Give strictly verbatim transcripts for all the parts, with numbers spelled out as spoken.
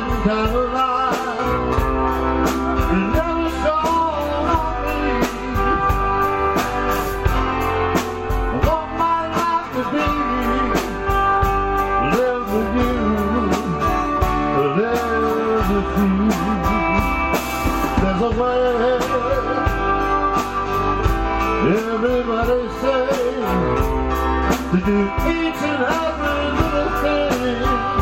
kind of life. Love is all on me. I want my life to be live with you, live with you. There's a way. Everybody say to do each and every little thing.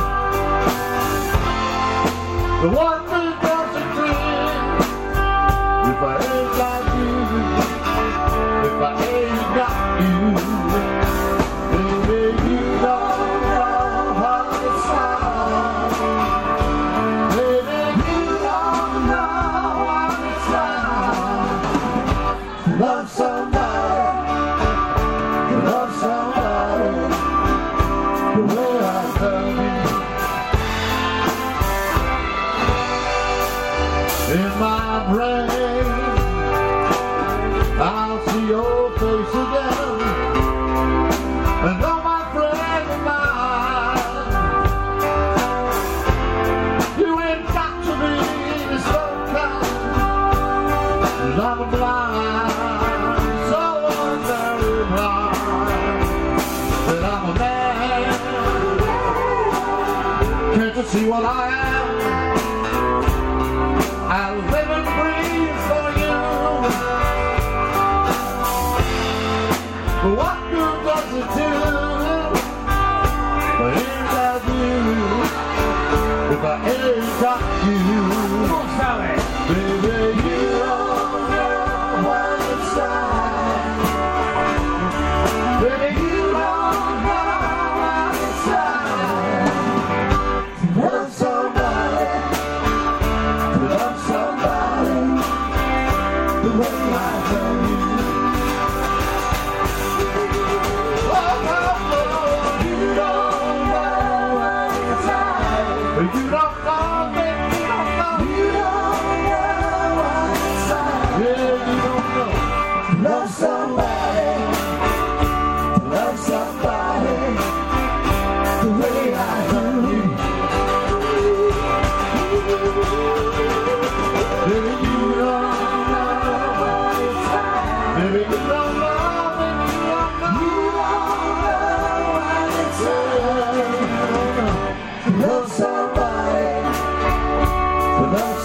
The one thing that's a dream. If I ain't got you, if I ain't got you, baby, you don't know how to sound. Baby, you don't know how to sound. Love somebody, love somebody the way I love you. In my brain, I'll see your face again, and oh my friend of mine, you ain't got to be so kind. I'm blind, so very blind, that I'm a man. Can't you see what I am? I live and breathe for you. But what good does it do if I ain't got you? If I ain't got you, come on, Sally. Baby, you don't know what it's like. Baby, you don't know what it's like to love somebody, to love somebody the way I love you. Oh, oh, oh, you don't know what it's like. You don't know, baby, you don't know. You don't know what it's like. Yeah, you don't know. To love somebody, to love somebody the way I love you. Baby, you don't know what it's like. Baby, you don't know, baby, you don't know. You don't know what it's like. To love somebody, to love